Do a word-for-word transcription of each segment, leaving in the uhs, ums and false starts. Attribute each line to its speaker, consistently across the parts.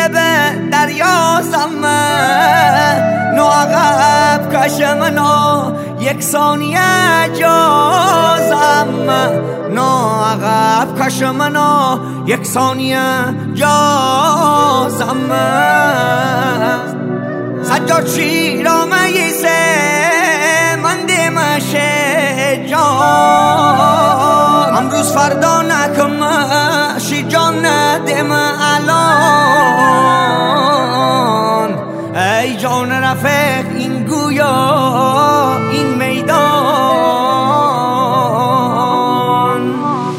Speaker 1: به دریا زمه نو عقب کشمنو یک ثانیه جازم نو عقب کشمنو یک ثانیه جازم سجاد شیرامه یسه من دمشه جان امروز فردا نکم شی جان ندم الان ای جان رفیق این گویا این میدان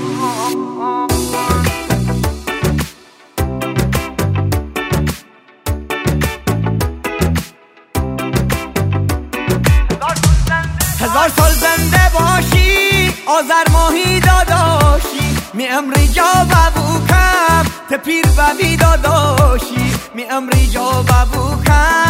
Speaker 1: هزار سال زنده باشی آذر ماهی داداشی می امری جا ببوکم تپیر ببی داداشی می امری جا ببوکم